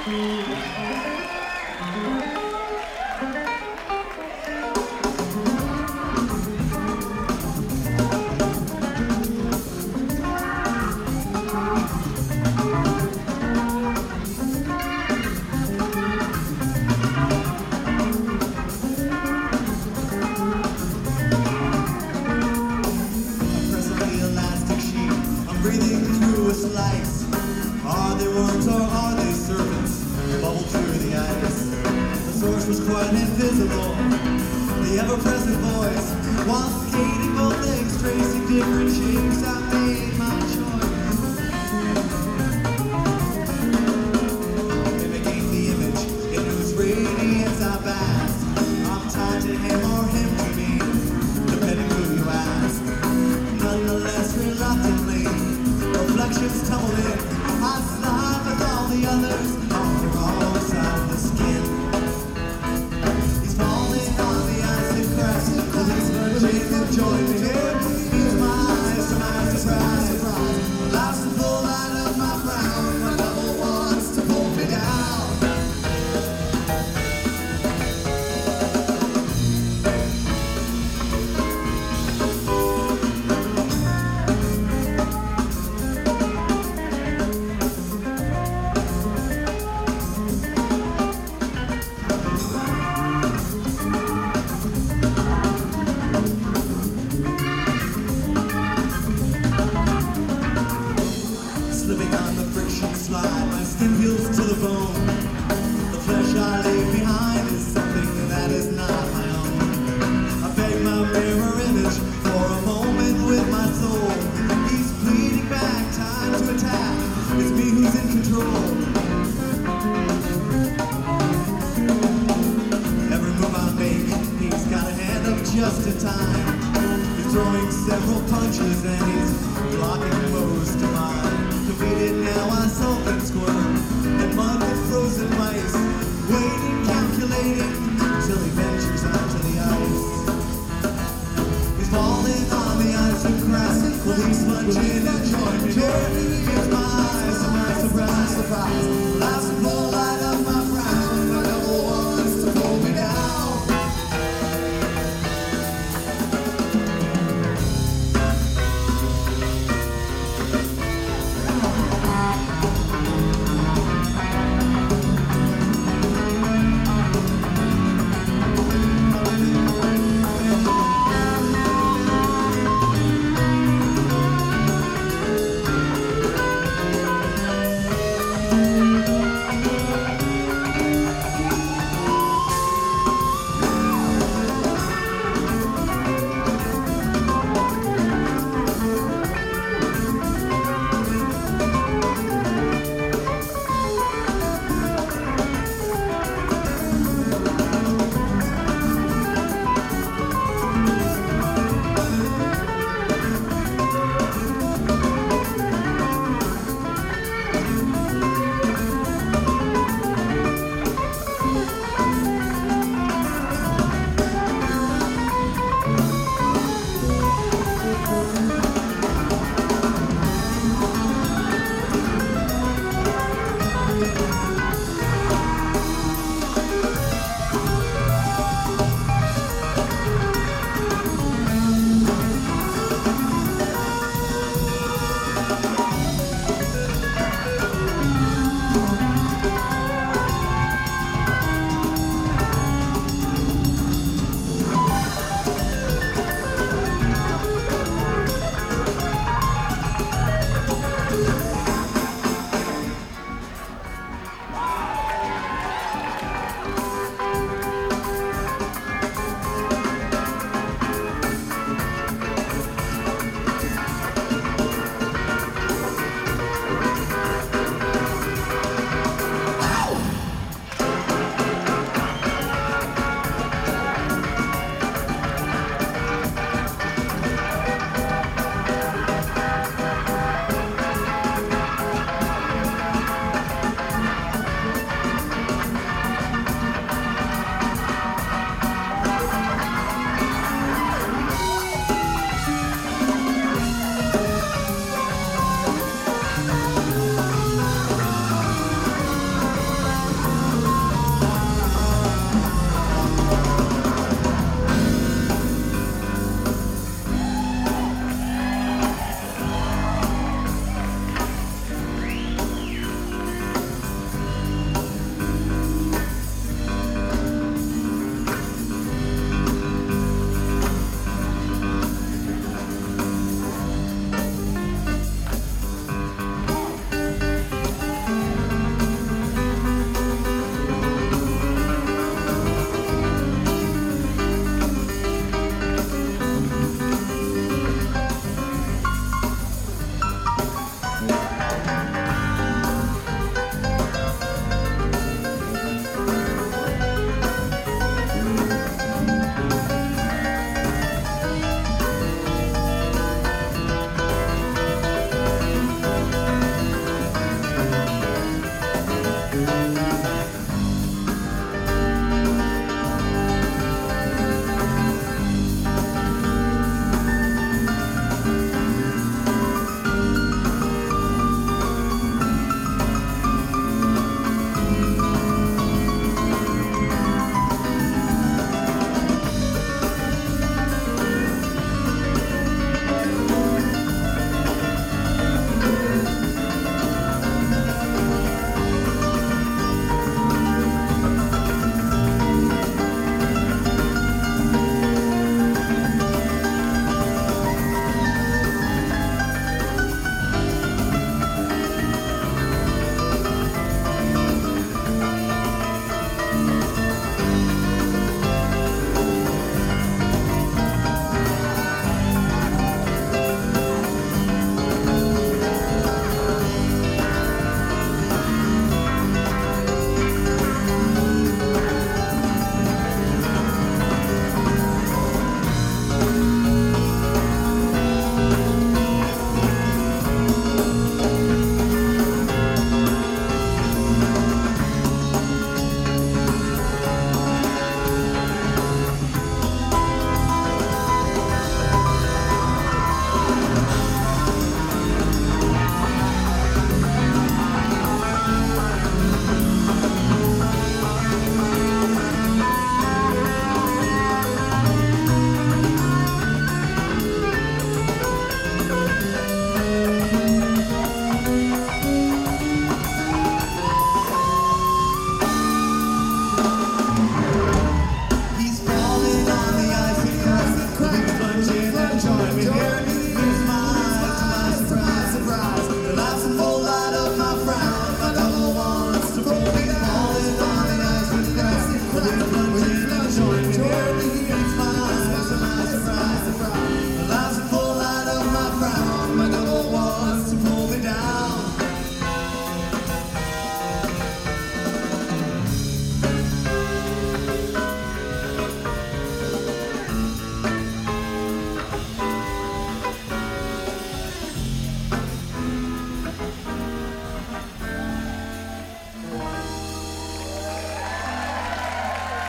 Breathing through a slice. Are they worms or are they serpents? Bubble through the ice. The source was quite invisible. The ever-present voice, while skating both legs, tracing different shapes. I made my choice. Mimicking the image in whose radiance I bask. I'm tied to him or him to me, depending who you ask. Nonetheless, reluctantly, reflections tumble in. I slide with all the others on the wrong side of the skin. He's falling on the ice and crashing. Police merging and joining in. He's my eyes to my surprise, surprise. Life's the full light of my crown. My devil wants to pull me down. Slipping on the friction slide, my skin heals to the bone. The flesh I leave behind is something that is not my own. I beg my mirror image for a moment with my soul. He's pleading back, time to attack. It's me who's in control. Every move I make, he's got a hand up just in time. He's throwing several punches and he's blocking most of mine. Defeated now, I sulk and squirm, and mud with frozen mice, waiting, calculating, till he ventures onto the ice. He's falling on the ice and crashing, police punch in and join me. Here's my eyes, to my surprise, surprise. Life's full light up.